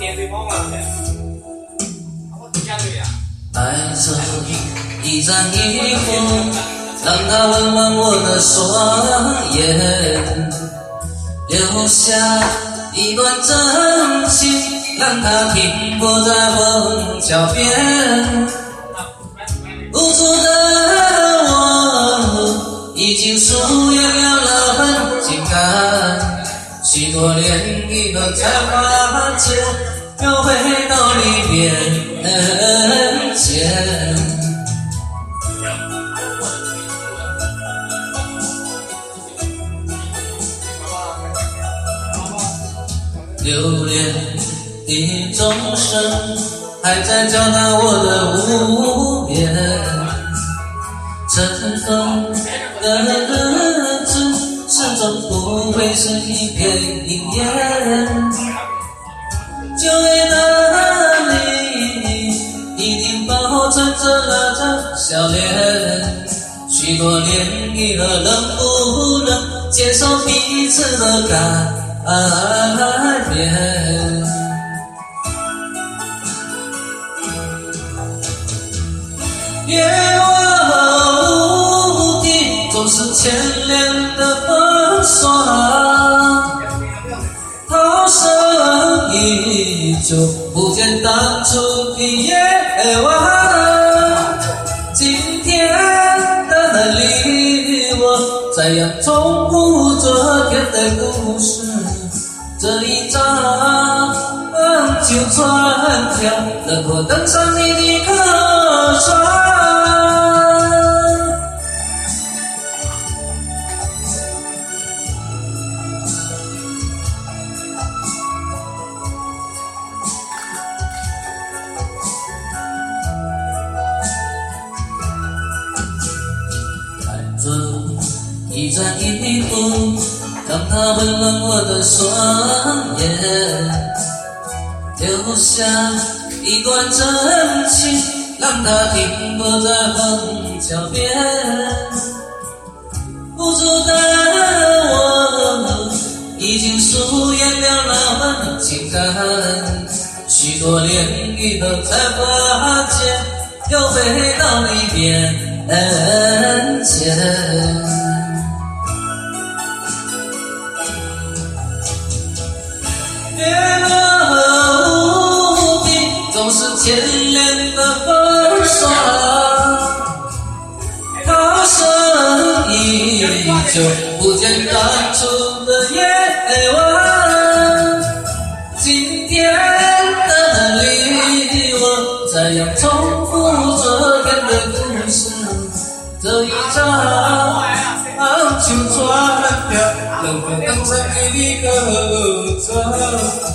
带着一盏衣服，让它温暖我的双眼，留下一段真情，让它停泊在虹桥边。无助的我，已经疏远了很情感，许多涟漪了才发觉，又回到你面前。留恋的钟声还在敲打我的无眠，尘封的日子始终不会是一片云烟。久违的你一定保存着那张笑脸，许多涟漪了能不能接受彼此的改变？夜晚无敌，总是牵连的风霜，涛声依旧，不见当初的夜晚。今天的你我，再样重复昨天的故事，这一张旧船票，能否登上你的客船？带着一盏衣服，让它温暖我的双眼，留下一段真情，让它停泊在虹桥边。无助的我，已经疏远了那份情感，许多涟漪后才发觉，又回到你面前。月落无敌，总是牵连的风霜，涛声依旧，不见当初的夜晚。今天的你我，再样重复昨天的故事，这一张旧船票，能否登上你的客船？